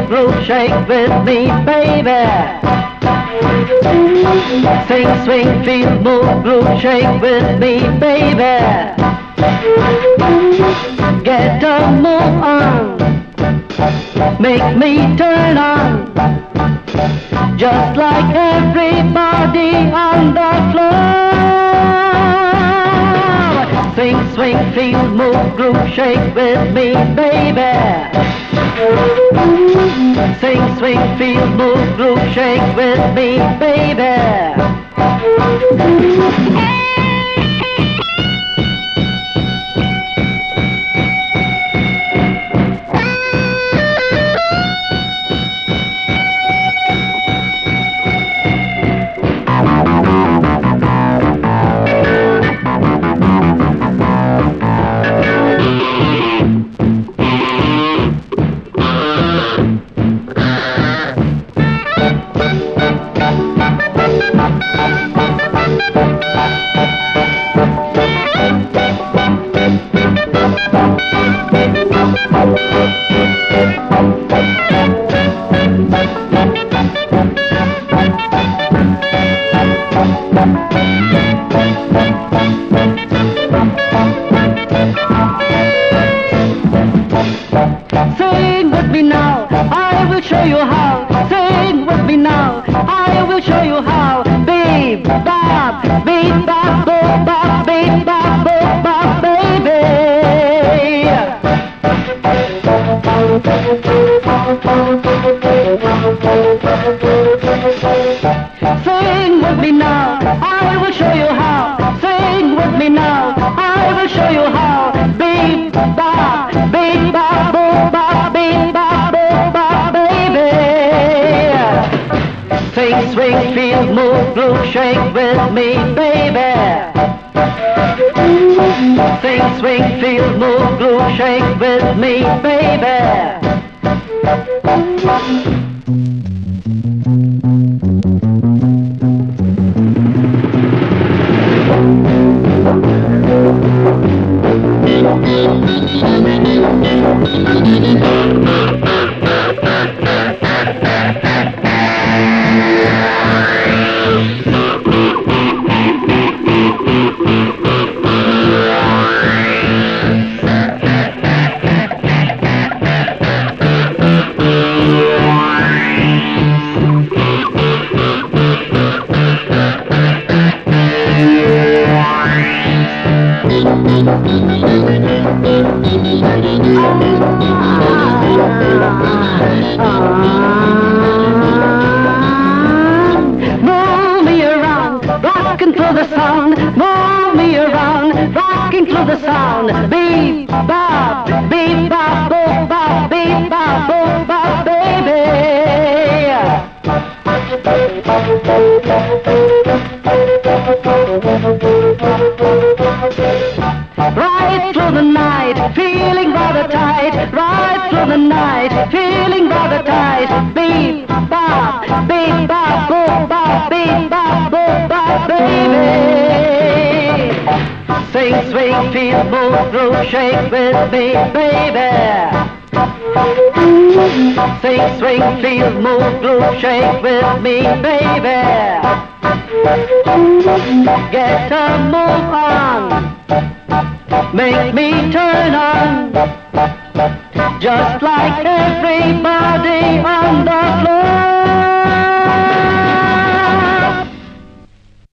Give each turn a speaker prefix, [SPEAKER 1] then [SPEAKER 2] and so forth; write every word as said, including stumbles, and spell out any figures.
[SPEAKER 1] move, groove, shake with me, baby. Sing, swing, feel, move, groove, shake with me, baby. Get a move on, make me turn on, just like everybody on the floor. Sing, swing, feel, move, groove, shake with me, baby. Sing, swing, feel, move, groove, shake with me, baby. Sing with me now, I will show you how. Sing with me now, I will show you how. Beep, bop, beep, bop, boop, bop, beep, bop, boop, bop, baby. Sing with me now, I will show you how. Sing with me now, I will show you how. Beep, bop, beep, bop, boop, bop, beep, bop, boop, bop, baby. Sing, swing, feel, move, groove, shake with me, baby. Sing, swing, feel, move, groove, shake with me, baby. Move me around, rocking through the sound. Move me around, rocking through the sound. Beep, bop, beep, bop, boop, bop, beep, bop, boop, bop, baby. Right through the night, feeling rather tight. Right through the night, feeling rather tight. Beep, bop, beep, bop, boop, bop, beep, bop, boop, bop, baby. Sing, swing, feel, move, groove, shake with me, baby. Sing, swing, feel, move, groove, shake with me, baby. Get a move on, make me turn on, just like everybody on the floor.